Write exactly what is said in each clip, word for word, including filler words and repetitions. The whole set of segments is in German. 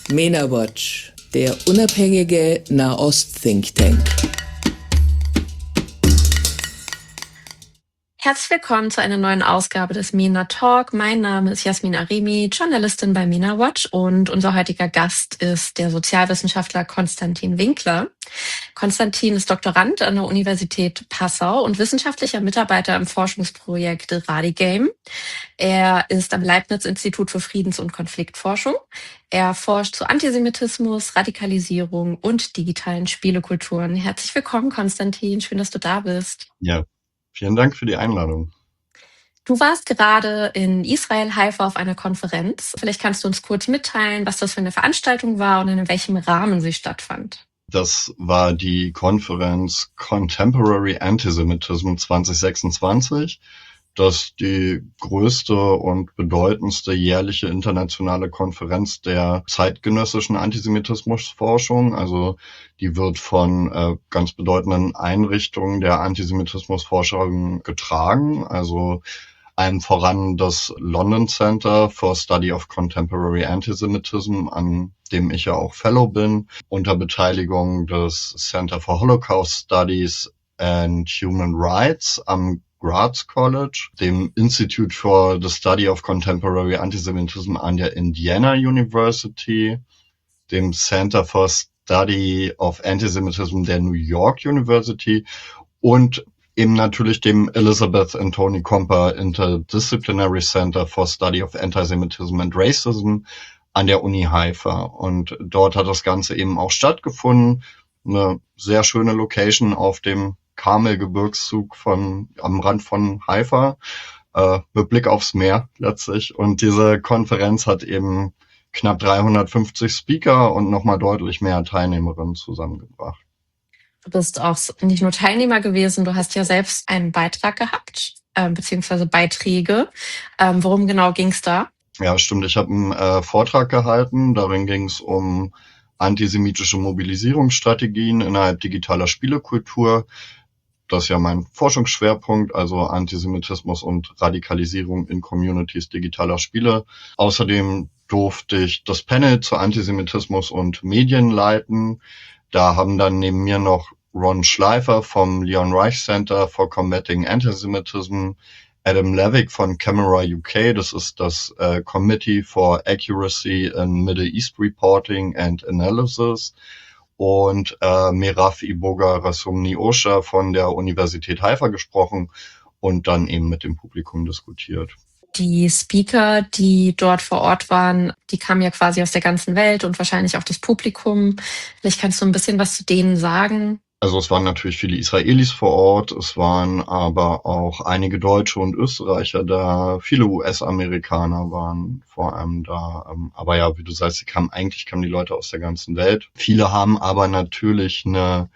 MENA Watch, der unabhängige Nahost-Think Tank. Herzlich willkommen zu einer neuen Ausgabe des MENA Talk. Mein Name ist Jasmin Arimi, Journalistin bei MENA Watch, und unser heutiger Gast ist der Sozialwissenschaftler Konstantin Winkler. Konstantin ist Doktorand an der Universität Passau und wissenschaftlicher Mitarbeiter im Forschungsprojekt Radigame. Er ist am Leibniz-Institut für Friedens- und Konfliktforschung. Er forscht zu Antisemitismus, Radikalisierung und digitalen Spielekulturen. Herzlich willkommen, Konstantin. Schön, dass du da bist. Ja, vielen Dank für die Einladung. Du warst gerade in Israel, Haifa, auf einer Konferenz. Vielleicht kannst du uns kurz mitteilen, was das für eine Veranstaltung war und in welchem Rahmen sie stattfand. Das war die Konferenz Contemporary Antisemitism zwanzig sechsundzwanzig. Das ist die größte und bedeutendste jährliche internationale Konferenz der zeitgenössischen Antisemitismusforschung. Also die wird von äh, ganz bedeutenden Einrichtungen der Antisemitismusforschung getragen. Also allem voran das London Center for Study of Contemporary Antisemitism, an dem ich ja auch Fellow bin, unter Beteiligung des Center for Holocaust Studies and Human Rights am Gratz College, dem Institute for the Study of Contemporary Antisemitism an der Indiana University, dem Center for Study of Antisemitism der New York University und eben natürlich dem Elizabeth and Tony Comper Interdisciplinary Center for Study of Antisemitism and Racism an der Uni Haifa. Und dort hat das Ganze eben auch stattgefunden. Eine sehr schöne Location auf dem Karmelgebirgszug von, am Rand von Haifa, äh, mit Blick aufs Meer letztlich. Und diese Konferenz hat eben knapp dreihundertfünfzig Speaker und nochmal deutlich mehr Teilnehmerinnen zusammengebracht. Du bist auch nicht nur Teilnehmer gewesen, du hast ja selbst einen Beitrag gehabt, äh, beziehungsweise Beiträge. Ähm, worum genau ging es da? Ja, stimmt. Ich habe einen äh, Vortrag gehalten. Darin ging es um antisemitische Mobilisierungsstrategien innerhalb digitaler Spielekultur. Das ist ja mein Forschungsschwerpunkt, also Antisemitismus und Radikalisierung in Communities digitaler Spiele. Außerdem durfte ich das Panel zu Antisemitismus und Medien leiten. Da haben dann neben mir noch Ron Schleifer vom Leon Reich Center for Combating Antisemitism, Adam Levick von Camera U K, das ist das äh, Committee for Accuracy in Middle East Reporting and Analysis, und äh, Merav Iboga Rasumni Osha von der Universität Haifa gesprochen und dann eben mit dem Publikum diskutiert. Die Speaker, die dort vor Ort waren, die kamen ja quasi aus der ganzen Welt und wahrscheinlich auch das Publikum. Vielleicht kannst du ein bisschen was zu denen sagen. Also es waren natürlich viele Israelis vor Ort, es waren aber auch einige Deutsche und Österreicher da, viele U S-Amerikaner waren vor allem da. Aber ja, wie du sagst, sie kamen, eigentlich kamen die Leute aus der ganzen Welt. Viele haben aber natürlich eine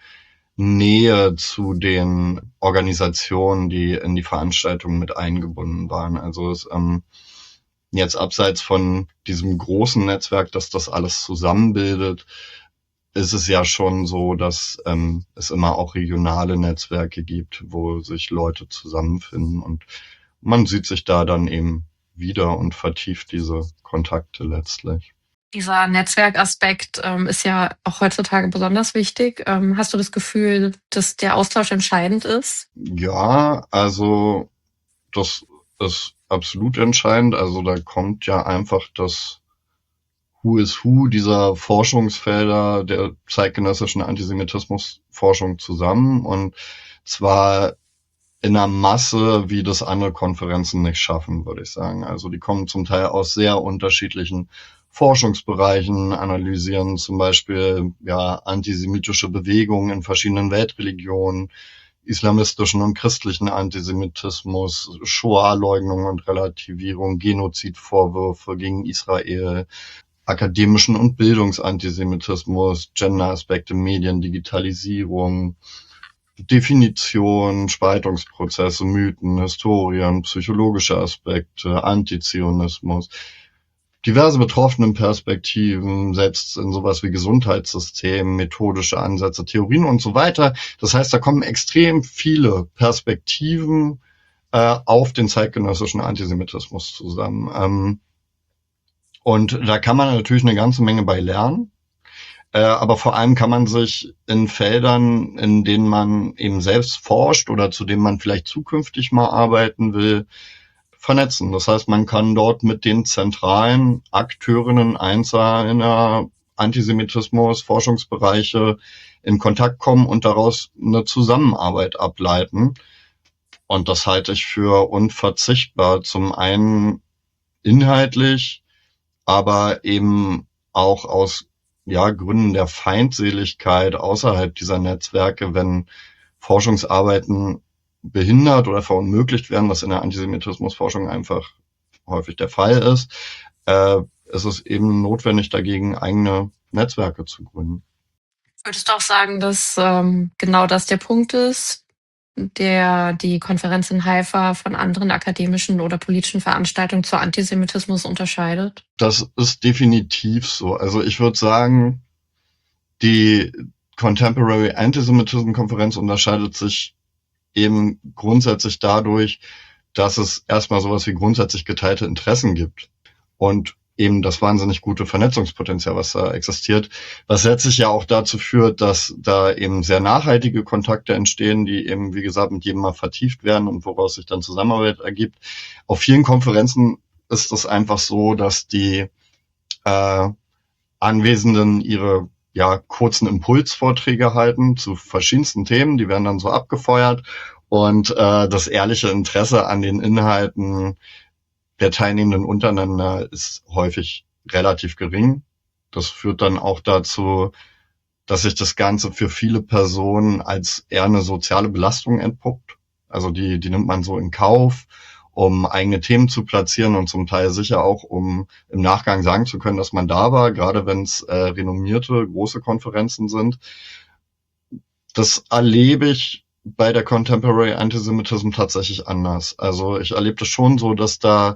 Nähe zu den Organisationen, die in die Veranstaltung mit eingebunden waren. Also es, ähm, jetzt abseits von diesem großen Netzwerk, das das alles zusammenbildet, ist es ja schon so, dass ähm, es immer auch regionale Netzwerke gibt, wo sich Leute zusammenfinden, und man sieht sich da dann eben wieder und vertieft diese Kontakte letztlich. Dieser Netzwerkaspekt ähm, ist ja auch heutzutage besonders wichtig. Ähm, hast du das Gefühl, dass der Austausch entscheidend ist? Ja, also das ist absolut entscheidend. Also da kommt ja einfach das Who is Who dieser Forschungsfelder der zeitgenössischen Antisemitismusforschung zusammen, und zwar in einer Masse, wie das andere Konferenzen nicht schaffen, würde ich sagen. Also die kommen zum Teil aus sehr unterschiedlichen Forschungsbereichen, analysieren zum Beispiel ja antisemitische Bewegungen in verschiedenen Weltreligionen, islamistischen und christlichen Antisemitismus, Shoah-Leugnung und Relativierung, Genozidvorwürfe gegen Israel, akademischen und Bildungsantisemitismus, Gender-Aspekte, Medien, Digitalisierung, Definition, Spaltungsprozesse, Mythen, Historien, psychologische Aspekte, Antizionismus, diverse betroffene Perspektiven, selbst in sowas wie Gesundheitssystem, methodische Ansätze, Theorien und so weiter. Das heißt, da kommen extrem viele Perspektiven äh, auf den zeitgenössischen Antisemitismus zusammen. Ähm, Und da kann man natürlich eine ganze Menge bei lernen. Äh, aber vor allem kann man sich in Feldern, in denen man eben selbst forscht oder zu denen man vielleicht zukünftig mal arbeiten will, vernetzen. Das heißt, man kann dort mit den zentralen Akteurinnen einzelner Antisemitismus, Forschungsbereiche in Kontakt kommen und daraus eine Zusammenarbeit ableiten. Und das halte ich für unverzichtbar. Zum einen inhaltlich, aber eben auch aus ja, Gründen der Feindseligkeit außerhalb dieser Netzwerke, wenn Forschungsarbeiten behindert oder verunmöglicht werden, was in der Antisemitismusforschung einfach häufig der Fall ist, äh, ist es eben notwendig, dagegen eigene Netzwerke zu gründen. Würdest du auch sagen, dass ähm, genau das der Punkt ist, der die Konferenz in Haifa von anderen akademischen oder politischen Veranstaltungen zu Antisemitismus unterscheidet? Das ist definitiv so. Also ich würde sagen, die Contemporary Antisemitism Konferenz unterscheidet sich eben grundsätzlich dadurch, dass es erstmal sowas wie grundsätzlich geteilte Interessen gibt und eben das wahnsinnig gute Vernetzungspotenzial, was da existiert, was letztlich ja auch dazu führt, dass da eben sehr nachhaltige Kontakte entstehen, die eben, wie gesagt, mit jedem mal vertieft werden und woraus sich dann Zusammenarbeit ergibt. Auf vielen Konferenzen ist es einfach so, dass die äh, Anwesenden ihre ja kurzen Impulsvorträge halten zu verschiedensten Themen, die werden dann so abgefeuert und äh, das ehrliche Interesse an den Inhalten der Teilnehmenden untereinander ist häufig relativ gering. Das führt dann auch dazu, dass sich das Ganze für viele Personen als eher eine soziale Belastung entpuppt. Also die, die nimmt man so in Kauf, um eigene Themen zu platzieren und zum Teil sicher auch, um im Nachgang sagen zu können, dass man da war, gerade wenn es äh, renommierte, große Konferenzen sind. Das erlebe ich bei der Contemporary Antisemitism tatsächlich anders. Also ich erlebe das schon so, dass da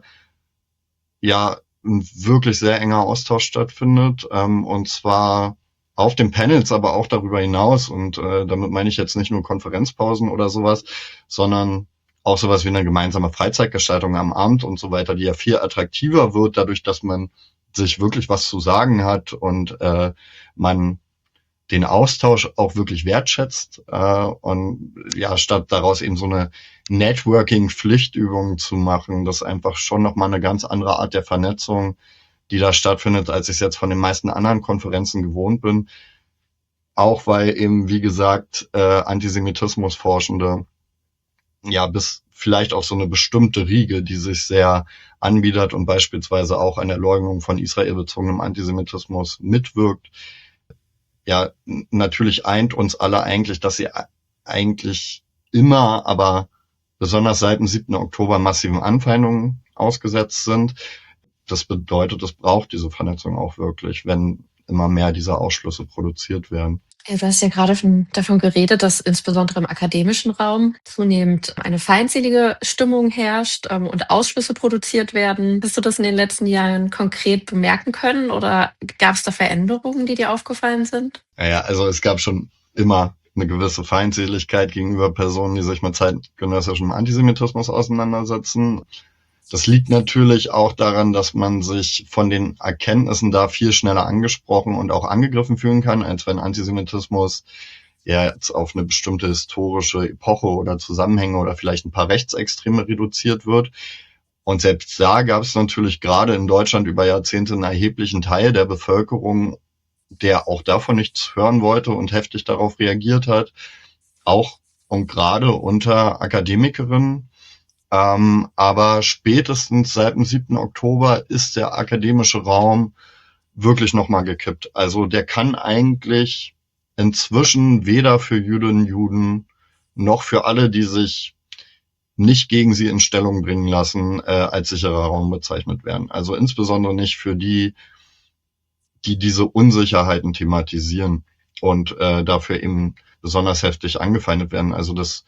ja ein wirklich sehr enger Austausch stattfindet, ähm, und zwar auf den Panels, aber auch darüber hinaus. Und äh, damit meine ich jetzt nicht nur Konferenzpausen oder sowas, sondern auch sowas wie eine gemeinsame Freizeitgestaltung am Abend und so weiter, die ja viel attraktiver wird, dadurch, dass man sich wirklich was zu sagen hat und äh, man den Austausch auch wirklich wertschätzt äh, und ja, statt daraus eben so eine Networking-Pflichtübung zu machen, das ist einfach schon nochmal eine ganz andere Art der Vernetzung, die da stattfindet, als ich es jetzt von den meisten anderen Konferenzen gewohnt bin. Auch weil eben, wie gesagt, äh, Antisemitismusforschende ja bis vielleicht auch so eine bestimmte Riege, die sich sehr anbietet und beispielsweise auch an der Leugnung von israelbezogenem Antisemitismus mitwirkt, ja, natürlich eint uns alle eigentlich, dass sie eigentlich immer, aber besonders seit dem siebten Oktober massiven Anfeindungen ausgesetzt sind. Das bedeutet, es braucht diese Vernetzung auch wirklich, wenn immer mehr dieser Ausschlüsse produziert werden. Ja, du hast ja gerade von, davon geredet, dass insbesondere im akademischen Raum zunehmend eine feindselige Stimmung herrscht ähm, und Ausschlüsse produziert werden. Hast du das in den letzten Jahren konkret bemerken können oder gab es da Veränderungen, die dir aufgefallen sind? Naja, also es gab schon immer eine gewisse Feindseligkeit gegenüber Personen, die sich mit zeitgenössischem Antisemitismus auseinandersetzen. Das liegt natürlich auch daran, dass man sich von den Erkenntnissen da viel schneller angesprochen und auch angegriffen fühlen kann, als wenn Antisemitismus ja jetzt auf eine bestimmte historische Epoche oder Zusammenhänge oder vielleicht ein paar Rechtsextreme reduziert wird. Und selbst da gab es natürlich gerade in Deutschland über Jahrzehnte einen erheblichen Teil der Bevölkerung, der auch davon nichts hören wollte und heftig darauf reagiert hat, auch und gerade unter Akademikerinnen. Ähm, aber spätestens seit dem siebten Oktober ist der akademische Raum wirklich nochmal gekippt. Also der kann eigentlich inzwischen weder für Jüdinnen und Juden noch für alle, die sich nicht gegen sie in Stellung bringen lassen, äh, als sicherer Raum bezeichnet werden. Also insbesondere nicht für die, die diese Unsicherheiten thematisieren und äh, dafür eben besonders heftig angefeindet werden. Also das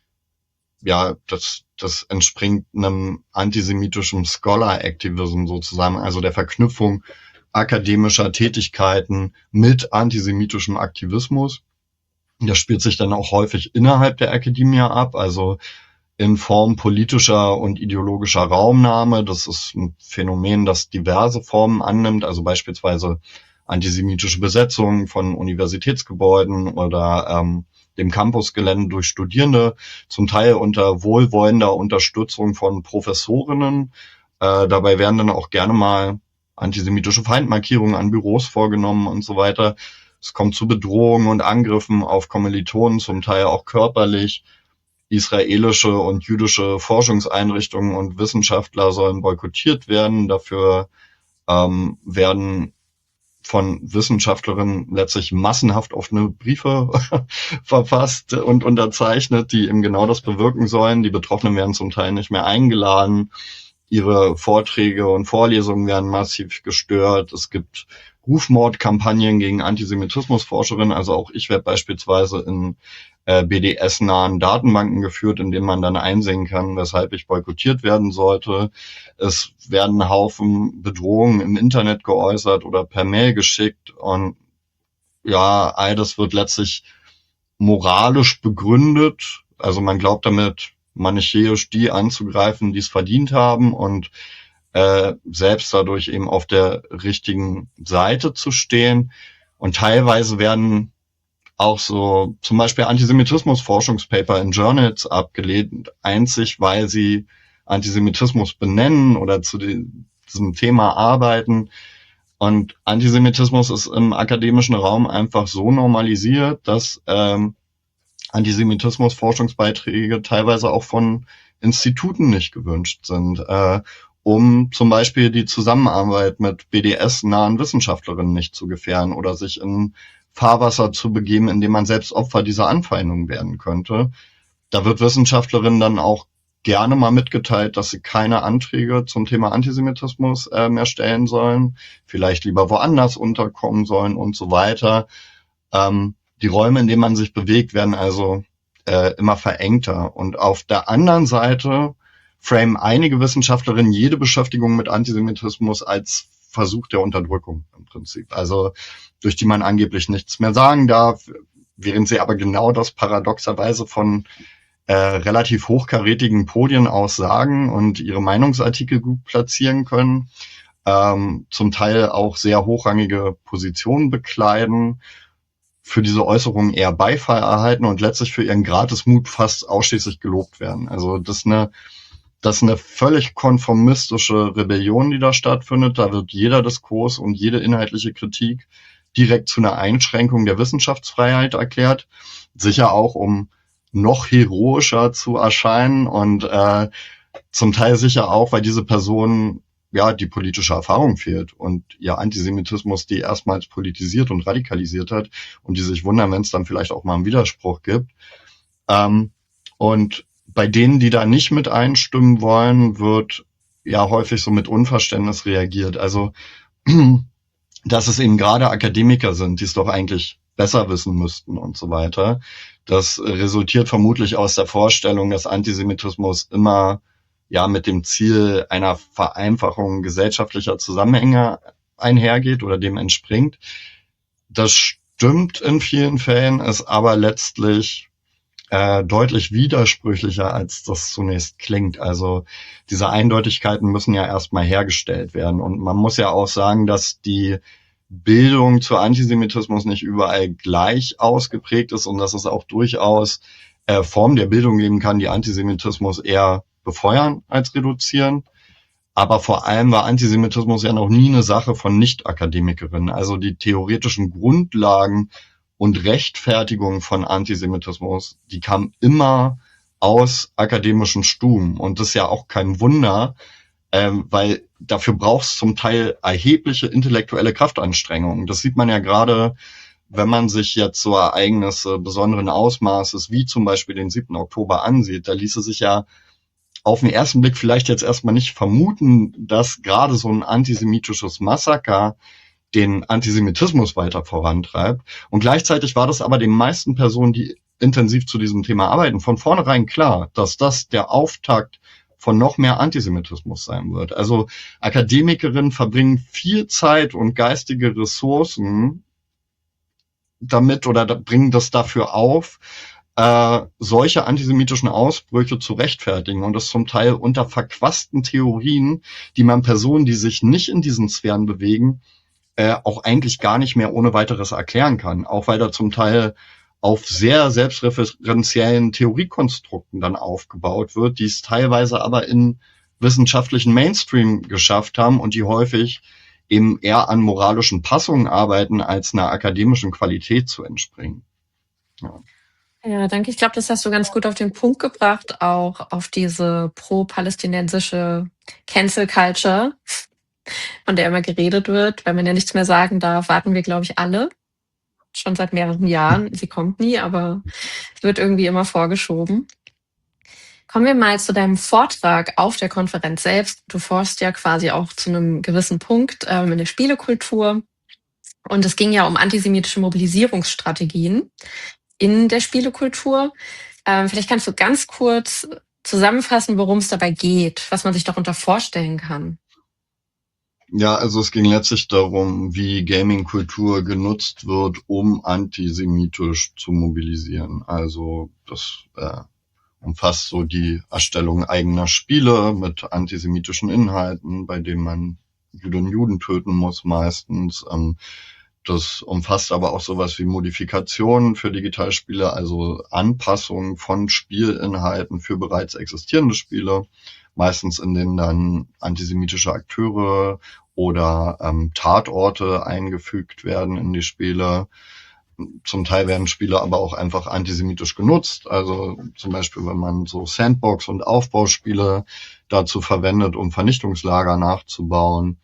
ja, das, das entspringt einem antisemitischen Scholar-Activism sozusagen, also der Verknüpfung akademischer Tätigkeiten mit antisemitischem Aktivismus. Das spielt sich dann auch häufig innerhalb der Akademie ab. Also in Form politischer und ideologischer Raumnahme. Das ist ein Phänomen, das diverse Formen annimmt, also beispielsweise antisemitische Besetzung von Universitätsgebäuden oder ähm, dem Campusgelände durch Studierende, zum Teil unter wohlwollender Unterstützung von Professorinnen. Äh, dabei werden dann auch gerne mal antisemitische Feindmarkierungen an Büros vorgenommen und so weiter. Es kommt zu Bedrohungen und Angriffen auf Kommilitonen, zum Teil auch körperlich. Israelische und jüdische Forschungseinrichtungen und Wissenschaftler sollen boykottiert werden. Dafür ähm, werden von Wissenschaftlerinnen letztlich massenhaft offene Briefe verfasst und unterzeichnet, die eben genau das bewirken sollen. Die Betroffenen werden zum Teil nicht mehr eingeladen. Ihre Vorträge und Vorlesungen werden massiv gestört. Es gibt Rufmordkampagnen gegen Antisemitismusforscherinnen. Also auch ich werde beispielsweise in äh, B D S-nahen Datenbanken geführt, in denen man dann einsehen kann, weshalb ich boykottiert werden sollte. Es werden Haufen Bedrohungen im Internet geäußert oder per Mail geschickt. Und ja, all das wird letztlich moralisch begründet. Also man glaubt damit, manichäisch die anzugreifen, die es verdient haben und äh, selbst dadurch eben auf der richtigen Seite zu stehen. Und teilweise werden auch so zum Beispiel Antisemitismus-Forschungspaper in Journals abgelehnt, einzig weil sie Antisemitismus benennen oder zu diesem Thema arbeiten. Und Antisemitismus ist im akademischen Raum einfach so normalisiert, dass ähm, Antisemitismus-Forschungsbeiträge teilweise auch von Instituten nicht gewünscht sind, äh, um zum Beispiel die Zusammenarbeit mit B D S-nahen Wissenschaftlerinnen nicht zu gefährden oder sich in Fahrwasser zu begeben, in dem man selbst Opfer dieser Anfeindung werden könnte. Da wird Wissenschaftlerinnen dann auch gerne mal mitgeteilt, dass sie keine Anträge zum Thema Antisemitismus äh, mehr stellen sollen, vielleicht lieber woanders unterkommen sollen und so weiter. Ähm, die Räume, in denen man sich bewegt, werden also äh, immer verengter. Und auf der anderen Seite framen einige Wissenschaftlerinnen jede Beschäftigung mit Antisemitismus als Versuch der Unterdrückung im Prinzip, also durch die man angeblich nichts mehr sagen darf, während sie aber genau das paradoxerweise von äh, relativ hochkarätigen Podien aus sagen und ihre Meinungsartikel gut platzieren können, ähm, zum Teil auch sehr hochrangige Positionen bekleiden, für diese Äußerungen eher Beifall erhalten und letztlich für ihren Gratismut fast ausschließlich gelobt werden. Also das ist eine Das ist eine völlig konformistische Rebellion, die da stattfindet. Da wird jeder Diskurs und jede inhaltliche Kritik direkt zu einer Einschränkung der Wissenschaftsfreiheit erklärt. Sicher auch, um noch heroischer zu erscheinen und äh, zum Teil sicher auch, weil diese Personen ja die politische Erfahrung fehlt und ihr Antisemitismus die erstmals politisiert und radikalisiert hat und die sich wundern, wenn es dann vielleicht auch mal einen Widerspruch gibt. Ähm, und bei denen, die da nicht mit einstimmen wollen, wird ja häufig so mit Unverständnis reagiert. Also, dass es eben gerade Akademiker sind, die es doch eigentlich besser wissen müssten und so weiter. Das resultiert vermutlich aus der Vorstellung, dass Antisemitismus immer ja mit dem Ziel einer Vereinfachung gesellschaftlicher Zusammenhänge einhergeht oder dem entspringt. Das stimmt in vielen Fällen, ist aber letztlich Äh, deutlich widersprüchlicher, als das zunächst klingt. Also diese Eindeutigkeiten müssen ja erstmal hergestellt werden. Und man muss ja auch sagen, dass die Bildung zu Antisemitismus nicht überall gleich ausgeprägt ist und dass es auch durchaus äh, Formen der Bildung geben kann, die Antisemitismus eher befeuern als reduzieren. Aber vor allem war Antisemitismus ja noch nie eine Sache von Nicht-Akademikerinnen. Also die theoretischen Grundlagen und Rechtfertigung von Antisemitismus, die kam immer aus akademischen Stuben. Und das ist ja auch kein Wunder, ähm, weil dafür braucht es zum Teil erhebliche intellektuelle Kraftanstrengungen. Das sieht man ja gerade, wenn man sich jetzt so Ereignisse besonderen Ausmaßes, wie zum Beispiel den siebten Oktober ansieht. Da ließe sich ja auf den ersten Blick vielleicht jetzt erstmal nicht vermuten, dass gerade so ein antisemitisches Massaker den Antisemitismus weiter vorantreibt. Und gleichzeitig war das aber den meisten Personen, die intensiv zu diesem Thema arbeiten, von vornherein klar, dass das der Auftakt von noch mehr Antisemitismus sein wird. Also Akademikerinnen verbringen viel Zeit und geistige Ressourcen damit oder bringen das dafür auf, äh, solche antisemitischen Ausbrüche zu rechtfertigen und das zum Teil unter verquasten Theorien, die man Personen, die sich nicht in diesen Sphären bewegen, äh, auch eigentlich gar nicht mehr ohne weiteres erklären kann. Auch weil da zum Teil auf sehr selbstreferenziellen Theoriekonstrukten dann aufgebaut wird, die es teilweise aber in wissenschaftlichen Mainstream geschafft haben und die häufig eben eher an moralischen Passungen arbeiten, als einer akademischen Qualität zu entspringen. Ja. Ja, danke. Ich glaube, das hast du ganz gut auf den Punkt gebracht, auch auf diese pro-palästinensische Cancel Culture, von der immer geredet wird. Weil man ja nichts mehr sagen darf, warten wir, glaube ich, alle. Schon seit mehreren Jahren. Sie kommt nie, aber es wird irgendwie immer vorgeschoben. Kommen wir mal zu deinem Vortrag auf der Konferenz selbst. Du forschst ja quasi auch zu einem gewissen Punkt ähm, in der Spielekultur. Und es ging ja um antisemitische Mobilisierungsstrategien in der Spielekultur. Ähm, vielleicht kannst du ganz kurz zusammenfassen, worum es dabei geht, was man sich darunter vorstellen kann. Ja, also es ging letztlich darum, wie Gaming-Kultur genutzt wird, um antisemitisch zu mobilisieren. Also das äh, umfasst so die Erstellung eigener Spiele mit antisemitischen Inhalten, bei denen man Juden und Juden töten muss meistens. Ähm, das umfasst aber auch sowas wie Modifikationen für Digitalspiele, also Anpassungen von Spielinhalten für bereits existierende Spiele, meistens in denen dann antisemitische Akteure oder ähm, Tatorte eingefügt werden in die Spiele. Zum Teil werden Spiele aber auch einfach antisemitisch genutzt. Also zum Beispiel, wenn man so Sandbox- und Aufbauspiele dazu verwendet, um Vernichtungslager nachzubauen.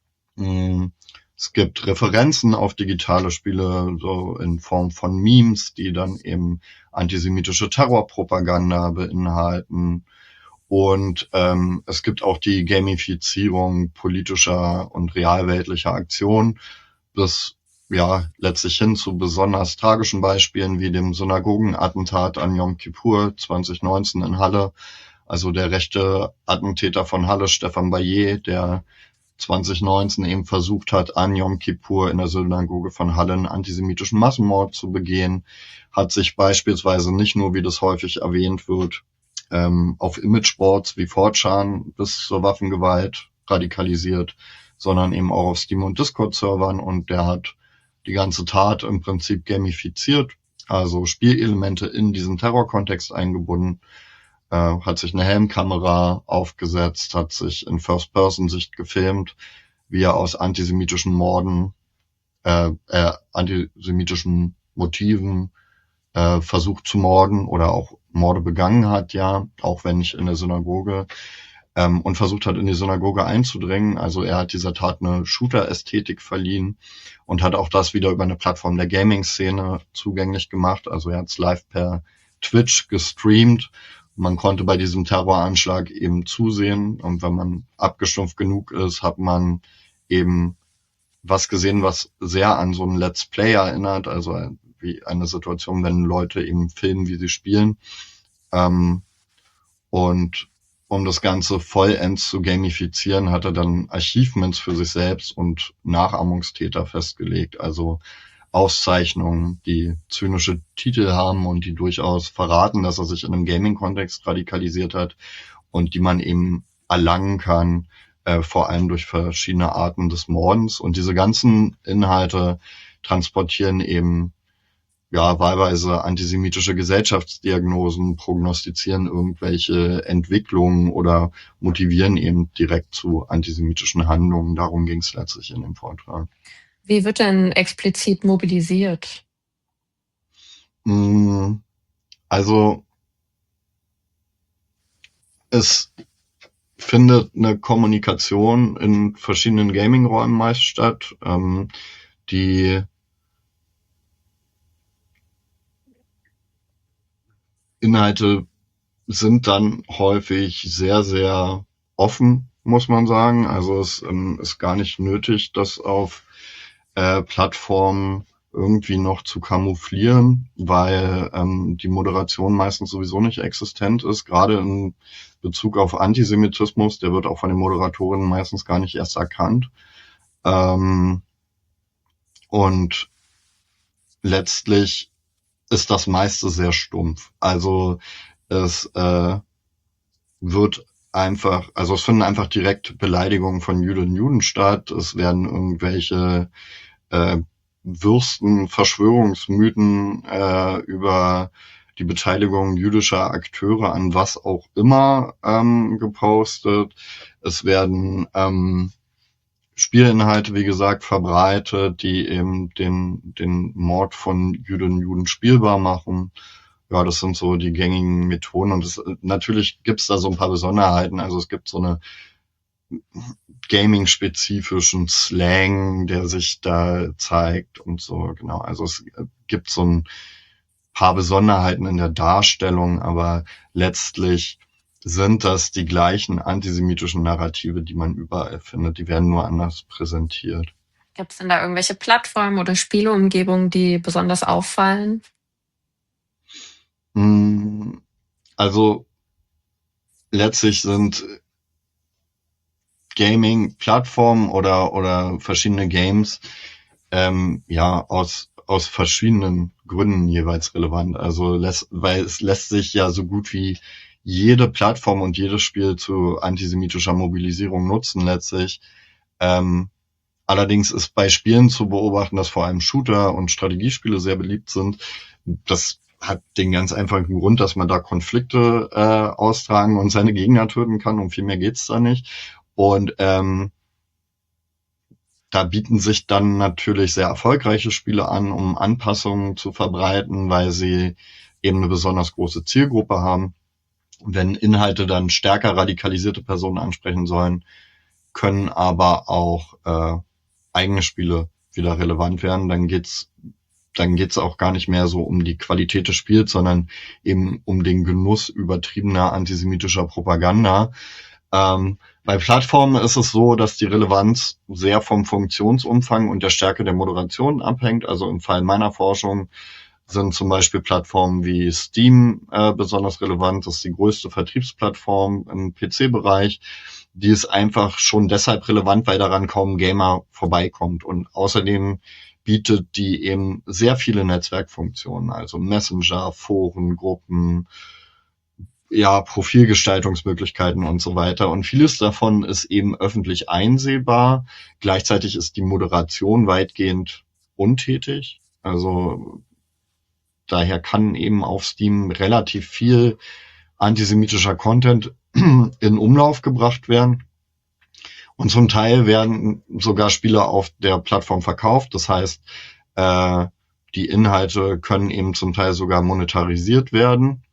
Es gibt Referenzen auf digitale Spiele, so in Form von Memes, die dann eben antisemitische Terrorpropaganda beinhalten. Und ähm, es gibt auch die Gamifizierung politischer und realweltlicher Aktionen, das ja letztlich hin zu besonders tragischen Beispielen wie dem Synagogenattentat an Yom Kippur zwanzig neunzehn in Halle. Also der rechte Attentäter von Halle, Stefan Bayer, der zwanzig neunzehn eben versucht hat, an Yom Kippur in der Synagoge von Halle einen antisemitischen Massenmord zu begehen, hat sich beispielsweise nicht nur, wie das häufig erwähnt wird, ähm, auf Imageboards wie four chan bis zur Waffengewalt radikalisiert, sondern eben auch auf Steam- und Discord-Servern, und der hat die ganze Tat im Prinzip gamifiziert, also Spielelemente in diesen Terrorkontext eingebunden, äh, hat sich eine Helmkamera aufgesetzt, hat sich in First-Person-Sicht gefilmt, wie er aus antisemitischen Morden, äh, äh, antisemitischen Motiven äh, versucht zu morden oder auch Morde begangen hat, ja, auch wenn nicht in der Synagoge, ähm, und versucht hat, in die Synagoge einzudringen. Also er hat dieser Tat eine Shooter-Ästhetik verliehen und hat auch das wieder über eine Plattform der Gaming-Szene zugänglich gemacht. Also er hat es live per Twitch gestreamt. Man konnte bei diesem Terroranschlag eben zusehen, und wenn man abgestumpft genug ist, hat man eben was gesehen, was sehr an so einen Let's Play erinnert, also wie eine Situation, wenn Leute eben filmen, wie sie spielen. Ähm, und um das Ganze vollends zu gamifizieren, hat er dann Achievements für sich selbst und Nachahmungstäter festgelegt, also Auszeichnungen, die zynische Titel haben und die durchaus verraten, dass er sich in einem Gaming-Kontext radikalisiert hat und die man eben erlangen kann, äh, vor allem durch verschiedene Arten des Mordens. Und diese ganzen Inhalte transportieren eben ja wahlweise antisemitische Gesellschaftsdiagnosen, prognostizieren irgendwelche Entwicklungen oder motivieren eben direkt zu antisemitischen Handlungen. Darum ging es letztlich in dem Vortrag. Wie wird denn explizit mobilisiert? Also es findet eine Kommunikation in verschiedenen Gaming-Räumen meist statt, ähm, die Inhalte sind dann häufig sehr, sehr offen, muss man sagen. Also es ähm, ist gar nicht nötig, das auf äh, Plattformen irgendwie noch zu kamouflieren, weil ähm, die Moderation meistens sowieso nicht existent ist, gerade in Bezug auf Antisemitismus. Der wird auch von den Moderatorinnen meistens gar nicht erst erkannt. Ähm, und letztlich ist das meiste sehr stumpf. Also es äh, wird einfach, also es finden einfach direkt Beleidigungen von Jüdinnen und Juden statt. Es werden irgendwelche äh, Würsten, Verschwörungsmythen äh, über die Beteiligung jüdischer Akteure an was auch immer ähm, gepostet. Es werden ähm, Spielinhalte, wie gesagt, verbreitet, die eben den, den Mord von Jüdinnen und Juden spielbar machen. Ja, das sind so die gängigen Methoden. Und es, natürlich gibt's da so ein paar Besonderheiten. Also es gibt so eine gaming-spezifischen Slang, der sich da zeigt und so, genau. Also es gibt so ein paar Besonderheiten in der Darstellung, aber letztlich sind das die gleichen antisemitischen Narrative, die man überall findet. Die werden nur anders präsentiert. Gibt es denn da irgendwelche Plattformen oder Spieleumgebungen, die besonders auffallen? Also letztlich sind Gaming-Plattformen oder oder verschiedene Games ähm, ja aus aus verschiedenen Gründen jeweils relevant. Also lässt, weil es lässt sich ja so gut wie jede Plattform und jedes Spiel zu antisemitischer Mobilisierung nutzen letztlich. Ähm, allerdings ist bei Spielen zu beobachten, dass vor allem Shooter und Strategiespiele sehr beliebt sind. Das hat den ganz einfachen Grund, dass man da Konflikte äh, austragen und seine Gegner töten kann. Um viel mehr geht's da nicht. Und ähm, da bieten sich dann natürlich sehr erfolgreiche Spiele an, um Anpassungen zu verbreiten, weil sie eben eine besonders große Zielgruppe haben. Wenn Inhalte dann stärker radikalisierte Personen ansprechen sollen, können aber auch äh, eigene Spiele wieder relevant werden. Dann geht's dann geht's auch gar nicht mehr so um die Qualität des Spiels, sondern eben um den Genuss übertriebener antisemitischer Propaganda. Ähm, bei Plattformen ist es so, dass die Relevanz sehr vom Funktionsumfang und der Stärke der Moderation abhängt. Also im Fall meiner Forschung sind zum Beispiel Plattformen wie Steam äh, besonders relevant. Das ist die größte Vertriebsplattform im P C-Bereich. Die ist einfach schon deshalb relevant, weil daran kaum ein Gamer vorbeikommt. Und außerdem bietet die eben sehr viele Netzwerkfunktionen, also Messenger, Foren, Gruppen, ja, Profilgestaltungsmöglichkeiten und so weiter. Und vieles davon ist eben öffentlich einsehbar. Gleichzeitig ist die Moderation weitgehend untätig. Also daher kann eben auf Steam relativ viel antisemitischer Content in Umlauf gebracht werden. Und zum Teil werden sogar Spiele auf der Plattform verkauft. Das heißt, äh, die Inhalte können eben zum Teil sogar monetarisiert werden.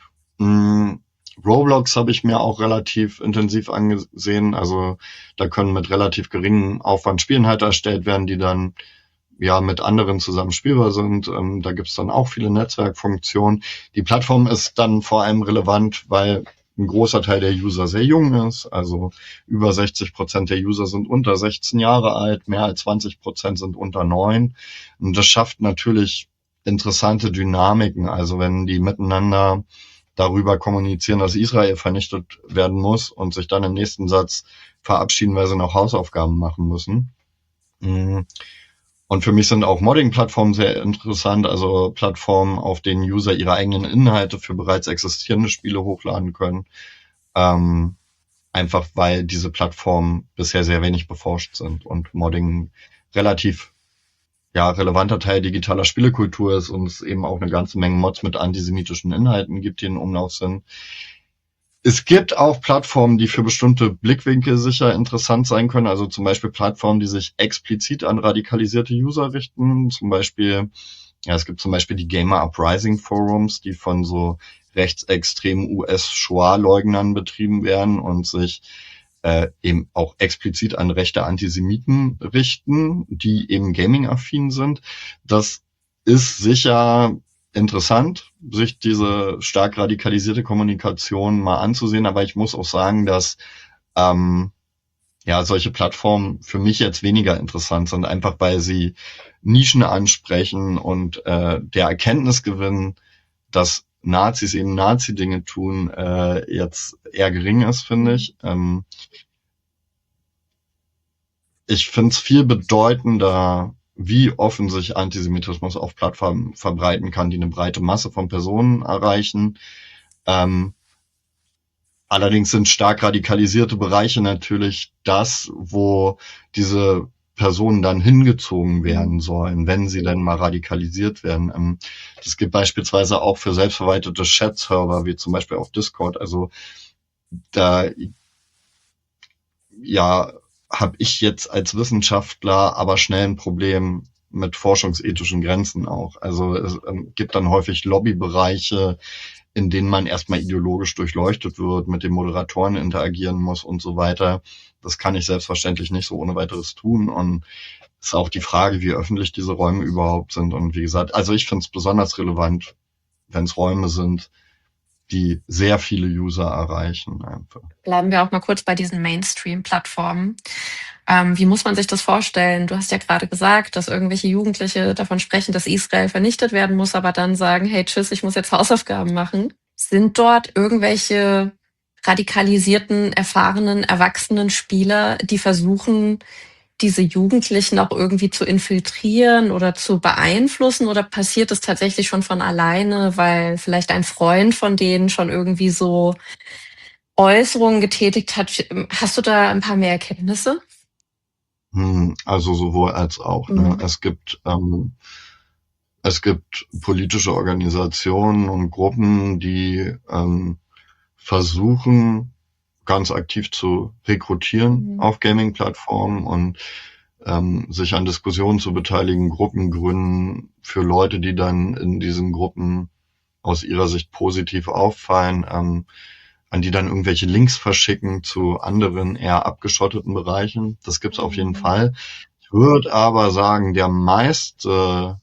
Mm, Roblox habe ich mir auch relativ intensiv angesehen. Also da können mit relativ geringem Aufwand Spielinhalte erstellt werden, die dann ja mit anderen zusammen spielbar sind. Ähm, da gibt's dann auch viele Netzwerkfunktionen. Die Plattform ist dann vor allem relevant, weil ein großer Teil der User sehr jung ist. Also über sechzig Prozent der User sind unter sechzehn Jahre alt, mehr als zwanzig Prozent sind unter neun. Und das schafft natürlich interessante Dynamiken. Also wenn die miteinander darüber kommunizieren, dass Israel vernichtet werden muss und sich dann im nächsten Satz verabschieden, weil sie noch Hausaufgaben machen müssen. Und für mich sind auch Modding-Plattformen sehr interessant, also Plattformen, auf denen User ihre eigenen Inhalte für bereits existierende Spiele hochladen können. Ähm, einfach weil diese Plattformen bisher sehr wenig beforscht sind und Modding relativ ja relevanter Teil digitaler Spielekultur ist und es eben auch eine ganze Menge Mods mit antisemitischen Inhalten gibt, die in Umlauf sind. Es gibt auch Plattformen, die für bestimmte Blickwinkel sicher interessant sein können. Also zum Beispiel Plattformen, die sich explizit an radikalisierte User richten. Zum Beispiel, ja, es gibt zum Beispiel die Gamer Uprising Forums, die von so rechtsextremen U S-Shoah-Leugnern betrieben werden und sich äh, eben auch explizit an rechte Antisemiten richten, die eben gaming-affin sind. Das ist sicher interessant, sich diese stark radikalisierte Kommunikation mal anzusehen, aber ich muss auch sagen, dass ähm, ja solche Plattformen für mich jetzt weniger interessant sind, einfach weil sie Nischen ansprechen und äh, der Erkenntnisgewinn, dass Nazis eben Nazi-Dinge tun, äh, jetzt eher gering ist, finde ich. Ähm, ich finde es viel bedeutender, wie offen sich Antisemitismus auf Plattformen verbreiten kann, die eine breite Masse von Personen erreichen. Ähm, allerdings sind stark radikalisierte Bereiche natürlich das, wo diese Personen dann hingezogen werden sollen, wenn sie dann mal radikalisiert werden. Ähm, das gilt beispielsweise auch für selbstverwaltete Chat-Server, wie zum Beispiel auf Discord. Also da ja habe ich jetzt als Wissenschaftler aber schnell ein Problem mit forschungsethischen Grenzen auch. Also es ähm, gibt dann häufig Lobbybereiche, in denen man erstmal ideologisch durchleuchtet wird, mit den Moderatoren interagieren muss und so weiter. Das kann ich selbstverständlich nicht so ohne weiteres tun. Und es ist auch die Frage, wie öffentlich diese Räume überhaupt sind. Und wie gesagt, also ich finde es besonders relevant, wenn es Räume sind, die sehr viele User erreichen. Einfach. Bleiben wir auch mal kurz bei diesen Mainstream-Plattformen. Ähm, wie muss man sich das vorstellen? Du hast ja gerade gesagt, dass irgendwelche Jugendliche davon sprechen, dass Israel vernichtet werden muss, aber dann sagen, hey, tschüss, ich muss jetzt Hausaufgaben machen. Sind dort irgendwelche radikalisierten, erfahrenen, erwachsenen Spieler, die versuchen, diese Jugendlichen auch irgendwie zu infiltrieren oder zu beeinflussen, oder passiert es tatsächlich schon von alleine, weil vielleicht ein Freund von denen schon irgendwie so Äußerungen getätigt hat? Hast du da ein paar mehr Erkenntnisse? Hm, also sowohl als auch. Mhm. Ne? Es gibt ähm, es gibt politische Organisationen und Gruppen, die ähm, versuchen, ganz aktiv zu rekrutieren Mhm. auf Gaming-Plattformen und ähm, sich an Diskussionen zu beteiligen, Gruppen gründen für Leute, die dann in diesen Gruppen aus ihrer Sicht positiv auffallen, ähm, an die dann irgendwelche Links verschicken zu anderen eher abgeschotteten Bereichen. Das gibt's auf jeden Mhm. Fall. Ich würde aber sagen, der meiste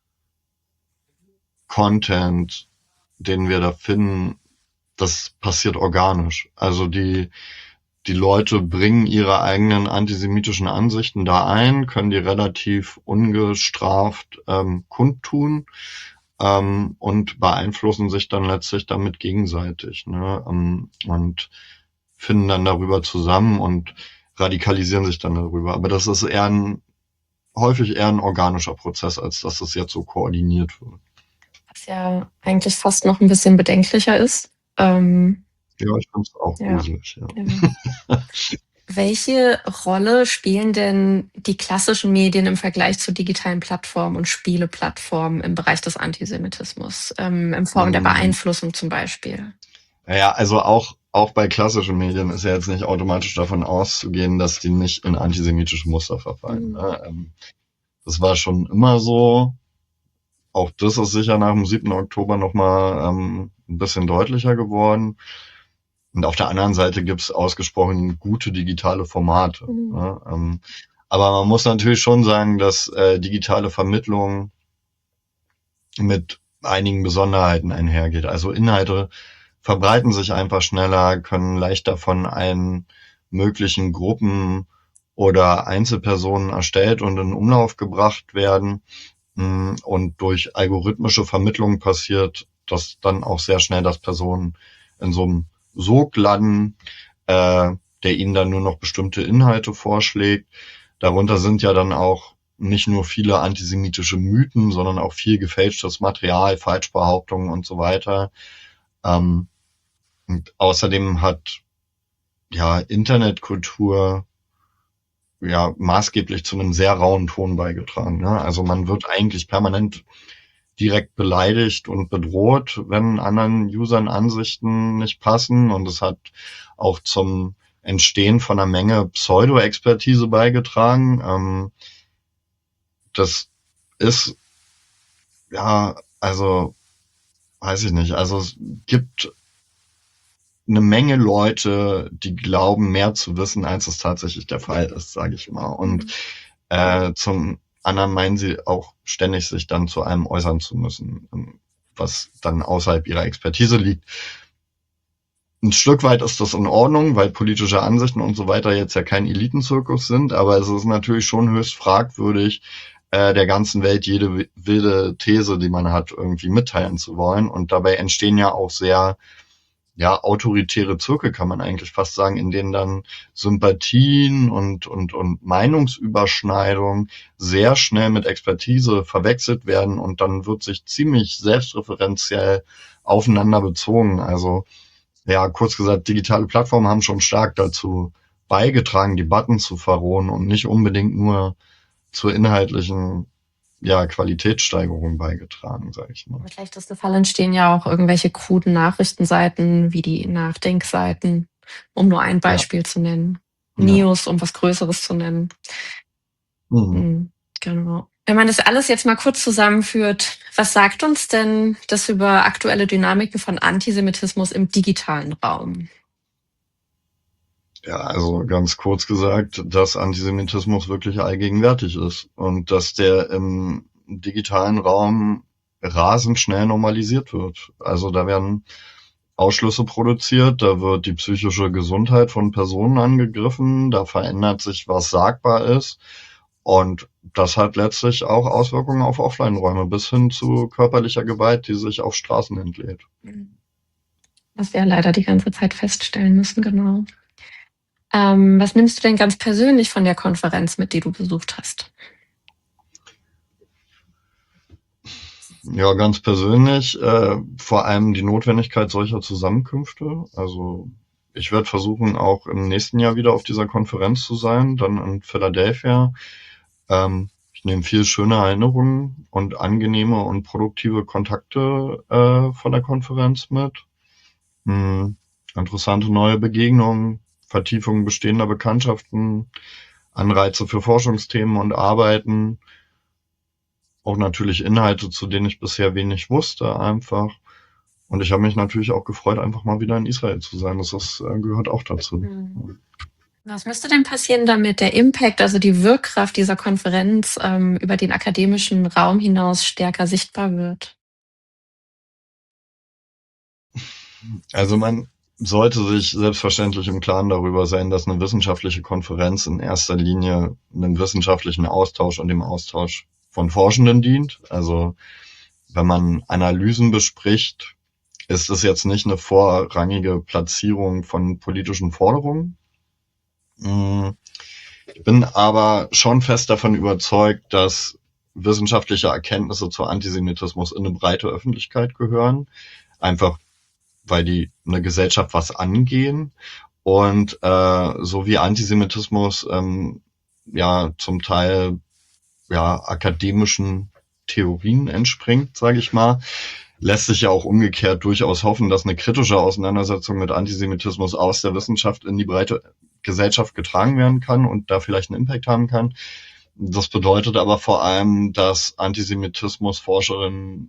Content, den wir da finden, das passiert organisch. Also die die Leute bringen ihre eigenen antisemitischen Ansichten da ein, können die relativ ungestraft ähm, kundtun ähm, und beeinflussen sich dann letztlich damit gegenseitig, ne? Ähm, und finden dann darüber zusammen und radikalisieren sich dann darüber. Aber das ist eher ein, häufig eher ein organischer Prozess, als dass das jetzt so koordiniert wird. Was ja eigentlich fast noch ein bisschen bedenklicher ist. Ähm, Ja, ich finde es auch Ja. gruselig. Ja. ja. Welche Rolle spielen denn die klassischen Medien im Vergleich zu digitalen Plattformen und Spieleplattformen im Bereich des Antisemitismus, ähm, in Form der Mm. Beeinflussung zum Beispiel? Naja, also auch, auch bei klassischen Medien ist ja jetzt nicht automatisch davon auszugehen, dass die nicht in antisemitische Muster verfallen. Mhm. Ne? Ähm, das war schon immer so. Auch das ist sicher nach dem siebten Oktober nochmal ähm, ein bisschen deutlicher geworden. Und auf der anderen Seite gibt's ausgesprochen gute digitale Formate. Mhm. Ne? Ähm, aber man muss natürlich schon sagen, dass äh, digitale Vermittlung mit einigen Besonderheiten einhergeht. Also Inhalte verbreiten sich einfach schneller, können leichter von allen möglichen Gruppen oder Einzelpersonen erstellt und in Umlauf gebracht werden. Und durch algorithmische Vermittlung passiert das dann auch sehr schnell, dass Personen in so einem Sog landen, äh, der ihnen dann nur noch bestimmte Inhalte vorschlägt. Darunter sind ja dann auch nicht nur viele antisemitische Mythen, sondern auch viel gefälschtes Material, Falschbehauptungen und so weiter. Ähm, und außerdem hat ja Internetkultur ja maßgeblich zu einem sehr rauen Ton beigetragen. Ne? Also man wird eigentlich permanent direkt beleidigt und bedroht, wenn anderen Usern Ansichten nicht passen. Und es hat auch zum Entstehen von einer Menge Pseudo-Expertise beigetragen. Ähm, das ist, ja, also, weiß ich nicht. Also es gibt eine Menge Leute, die glauben, mehr zu wissen, als es tatsächlich der Fall ist, sage ich mal. Und äh, zum anderen meinen sie auch ständig, sich dann zu einem äußern zu müssen, was dann außerhalb ihrer Expertise liegt. Ein Stück weit ist das in Ordnung, weil politische Ansichten und so weiter jetzt ja kein Elitenzirkus sind, aber es ist natürlich schon höchst fragwürdig, äh, der ganzen Welt jede wilde These, die man hat, irgendwie mitteilen zu wollen. Und dabei entstehen ja auch sehr ja, autoritäre Zirkel, kann man eigentlich fast sagen, in denen dann Sympathien und, und, und Meinungsüberschneidung sehr schnell mit Expertise verwechselt werden und dann wird sich ziemlich selbstreferenziell aufeinander bezogen. Also, ja, kurz gesagt, digitale Plattformen haben schon stark dazu beigetragen, Debatten zu verrohen und nicht unbedingt nur zur inhaltlichen, ja, Qualitätssteigerung beigetragen, sage ich mal. Im schlechtesten Fall entstehen ja auch irgendwelche kruden Nachrichtenseiten wie die Nachdenkseiten, um nur ein Beispiel zu nennen. Ja. News, um was Größeres zu nennen. Mhm. Mhm, genau. Wenn man das alles jetzt mal kurz zusammenführt, was sagt uns denn das über aktuelle Dynamiken von Antisemitismus im digitalen Raum? Ja, also ganz kurz gesagt, dass Antisemitismus wirklich allgegenwärtig ist und dass der im digitalen Raum rasend schnell normalisiert wird. Also da werden Ausschlüsse produziert, da wird die psychische Gesundheit von Personen angegriffen, da verändert sich, was sagbar ist. Und das hat letztlich auch Auswirkungen auf Offline-Räume bis hin zu körperlicher Gewalt, die sich auf Straßen entlädt. Was wir leider die ganze Zeit feststellen müssen, genau. Ähm, was nimmst du denn ganz persönlich von der Konferenz mit, die du besucht hast? Ja, ganz persönlich, äh, vor allem die Notwendigkeit solcher Zusammenkünfte. Also ich werde versuchen, auch im nächsten Jahr wieder auf dieser Konferenz zu sein, dann in Philadelphia. Ähm, ich nehme viel schöne Erinnerungen und angenehme und produktive Kontakte äh, von der Konferenz mit. Hm, interessante neue Begegnungen, Vertiefung bestehender Bekanntschaften, Anreize für Forschungsthemen und Arbeiten. Auch natürlich Inhalte, zu denen ich bisher wenig wusste, einfach. Und ich habe mich natürlich auch gefreut, einfach mal wieder in Israel zu sein. Das ist, äh, gehört auch dazu. Mhm. Was müsste denn passieren, damit der Impact, also die Wirkkraft dieser Konferenz ähm, über den akademischen Raum hinaus stärker sichtbar wird? Also man sollte sich selbstverständlich im Klaren darüber sein, dass eine wissenschaftliche Konferenz in erster Linie einem wissenschaftlichen Austausch und dem Austausch von Forschenden dient. Also wenn man Analysen bespricht, ist es jetzt nicht eine vorrangige Platzierung von politischen Forderungen. Ich bin aber schon fest davon überzeugt, dass wissenschaftliche Erkenntnisse zu Antisemitismus in eine breite Öffentlichkeit gehören. Einfach weil die eine Gesellschaft was angehen und äh, so wie Antisemitismus ähm, ja zum Teil ja akademischen Theorien entspringt, sage ich mal, lässt sich ja auch umgekehrt durchaus hoffen, dass eine kritische Auseinandersetzung mit Antisemitismus aus der Wissenschaft in die breite Gesellschaft getragen werden kann und da vielleicht einen Impact haben kann. Das bedeutet aber vor allem, dass Antisemitismus-Forscherinnen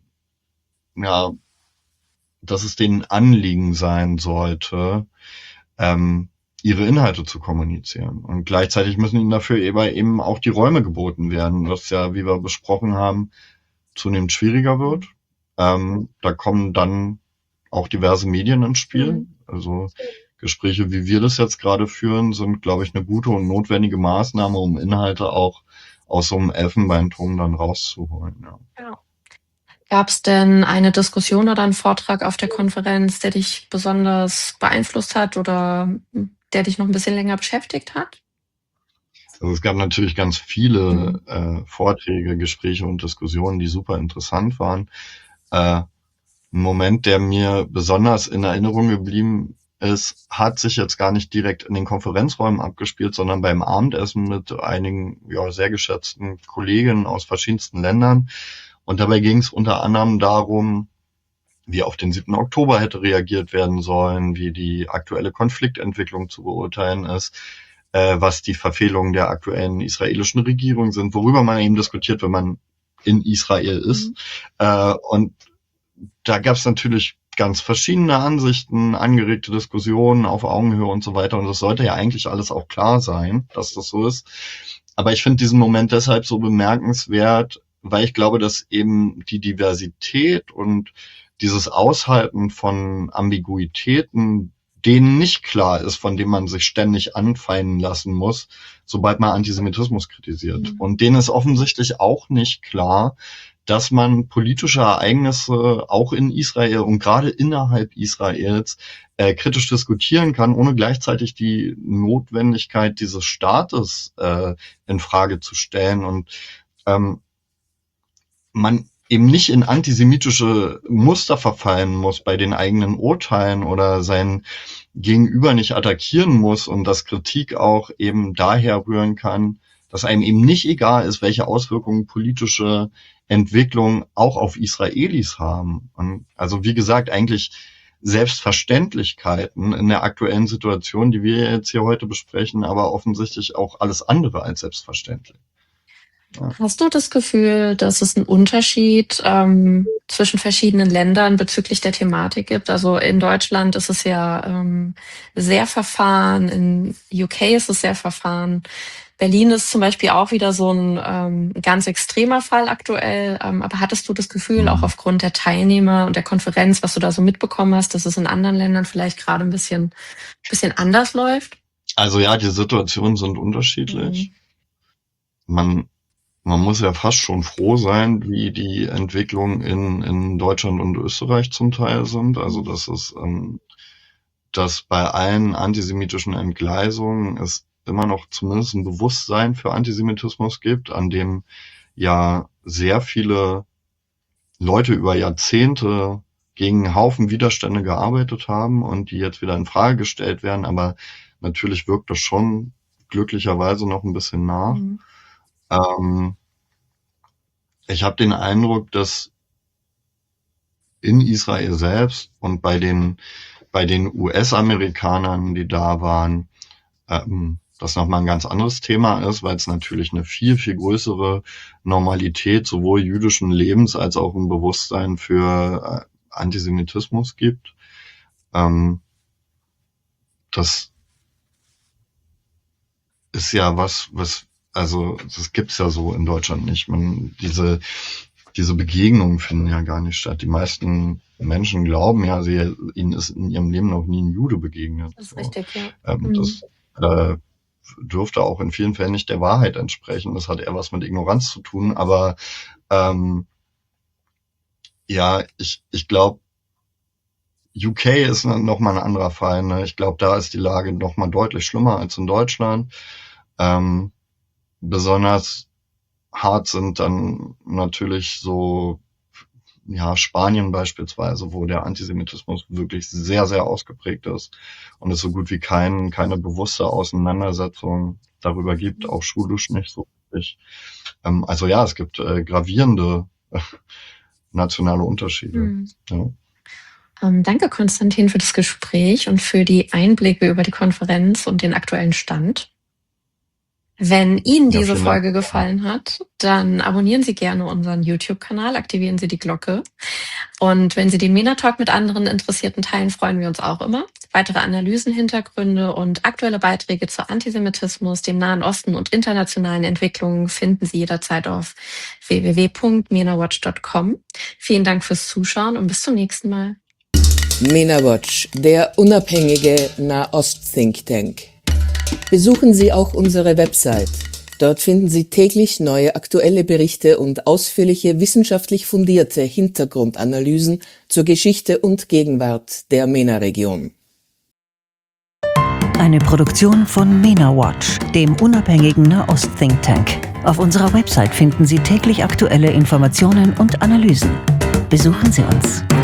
ja dass es denen Anliegen sein sollte, ähm, ihre Inhalte zu kommunizieren. Und gleichzeitig müssen ihnen dafür eben auch die Räume geboten werden, was ja, wie wir besprochen haben, zunehmend schwieriger wird. Ähm, da kommen dann auch diverse Medien ins Spiel. Mhm. Also Gespräche, wie wir das jetzt gerade führen, sind, glaube ich, eine gute und notwendige Maßnahme, um Inhalte auch aus so einem Elfenbeinturm dann rauszuholen. Ja. Ja. Gab es denn eine Diskussion oder einen Vortrag auf der Konferenz, der dich besonders beeinflusst hat oder der dich noch ein bisschen länger beschäftigt hat? Also es gab natürlich ganz viele äh, Vorträge, Gespräche und Diskussionen, die super interessant waren. Äh, ein Moment, der mir besonders in Erinnerung geblieben ist, hat sich jetzt gar nicht direkt in den Konferenzräumen abgespielt, sondern beim Abendessen mit einigen ja, sehr geschätzten Kollegen aus verschiedensten Ländern. Und dabei ging es unter anderem darum, wie auf den siebten Oktober hätte reagiert werden sollen, wie die aktuelle Konfliktentwicklung zu beurteilen ist, äh, was die Verfehlungen der aktuellen israelischen Regierung sind, worüber man eben diskutiert, wenn man in Israel ist. Mhm. Äh, und da gab es natürlich ganz verschiedene Ansichten, angeregte Diskussionen auf Augenhöhe und so weiter. Und das sollte ja eigentlich alles auch klar sein, dass das so ist. Aber ich finde diesen Moment deshalb so bemerkenswert, weil ich glaube, dass eben die Diversität und dieses Aushalten von Ambiguitäten, denen nicht klar ist, von dem man sich ständig anfeinden lassen muss, sobald man Antisemitismus kritisiert. Mhm. Und denen ist offensichtlich auch nicht klar, dass man politische Ereignisse auch in Israel und gerade innerhalb Israels äh, kritisch diskutieren kann, ohne gleichzeitig die Notwendigkeit dieses Staates äh, in Frage zu stellen und ähm, man eben nicht in antisemitische Muster verfallen muss bei den eigenen Urteilen oder sein Gegenüber nicht attackieren muss und dass Kritik auch eben daher rühren kann, dass einem eben nicht egal ist, welche Auswirkungen politische Entwicklungen auch auf Israelis haben. Und also wie gesagt, eigentlich Selbstverständlichkeiten in der aktuellen Situation, die wir jetzt hier heute besprechen, aber offensichtlich auch alles andere als selbstverständlich. Ja. Hast du das Gefühl, dass es einen Unterschied ähm, zwischen verschiedenen Ländern bezüglich der Thematik gibt? Also in Deutschland ist es ja ähm, sehr verfahren, in U K ist es sehr verfahren. Berlin ist zum Beispiel auch wieder so ein ähm, ganz extremer Fall aktuell. Ähm, aber hattest du das Gefühl, Mhm. auch aufgrund der Teilnehmer und der Konferenz, was du da so mitbekommen hast, dass es in anderen Ländern vielleicht gerade ein bisschen, bisschen anders läuft? Also ja, die Situationen sind unterschiedlich. Man Man muss ja fast schon froh sein, wie die Entwicklungen in, in Deutschland und Österreich zum Teil sind. Also, dass es, ähm, dass bei allen antisemitischen Entgleisungen es immer noch zumindest ein Bewusstsein für Antisemitismus gibt, an dem ja sehr viele Leute über Jahrzehnte gegen einen Haufen Widerstände gearbeitet haben und die jetzt wieder in Frage gestellt werden. Aber natürlich wirkt das schon glücklicherweise noch ein bisschen nach. Mhm. Ähm, ich habe den Eindruck, dass in Israel selbst und bei den bei den U S-Amerikanern, die da waren, ähm, das nochmal ein ganz anderes Thema ist, weil es natürlich eine viel, viel größere Normalität sowohl jüdischen Lebens als auch ein Bewusstsein für äh, Antisemitismus gibt. Ähm, das ist ja was, was Also das gibt's ja so in Deutschland nicht. Man, diese, diese Begegnungen finden ja gar nicht statt. Die meisten Menschen glauben ja, sie, ihnen ist in ihrem Leben noch nie ein Jude begegnet. Das ist So. richtig, ja. Ähm, Mhm. Das äh, dürfte auch in vielen Fällen nicht der Wahrheit entsprechen. Das hat eher was mit Ignoranz zu tun. Aber ähm, ja, ich, ich glaube, U K ist noch mal ein anderer Fall. Ne? Ich glaube, da ist die Lage noch mal deutlich schlimmer als in Deutschland. Ähm, Besonders hart sind dann natürlich so, ja, Spanien beispielsweise, wo der Antisemitismus wirklich sehr, sehr ausgeprägt ist und es so gut wie kein, keine bewusste Auseinandersetzung darüber gibt, auch schulisch nicht so wirklich. Ähm, also ja, es gibt äh, gravierende äh, nationale Unterschiede. Mhm. Ja. Ähm, danke, Konstantin, für das Gespräch und für die Einblicke über die Konferenz und den aktuellen Stand. Wenn Ihnen Ja, diese vielen Folge Dank. gefallen hat, dann abonnieren Sie gerne unseren YouTube-Kanal, aktivieren Sie die Glocke. Und wenn Sie den MENA Talk mit anderen Interessierten teilen, freuen wir uns auch immer. Weitere Analysen, Hintergründe und aktuelle Beiträge zu Antisemitismus, dem Nahen Osten und internationalen Entwicklungen finden Sie jederzeit auf w w w punkt menawatch punkt com. Vielen Dank fürs Zuschauen und bis zum nächsten Mal. MENA Watch, der unabhängige Nahost-Think Tank. Besuchen Sie auch unsere Website. Dort finden Sie täglich neue aktuelle Berichte und ausführliche wissenschaftlich fundierte Hintergrundanalysen zur Geschichte und Gegenwart der MENA-Region. Eine Produktion von MENA Watch, dem unabhängigen Nahost-Think Tank. Auf unserer Website finden Sie täglich aktuelle Informationen und Analysen. Besuchen Sie uns.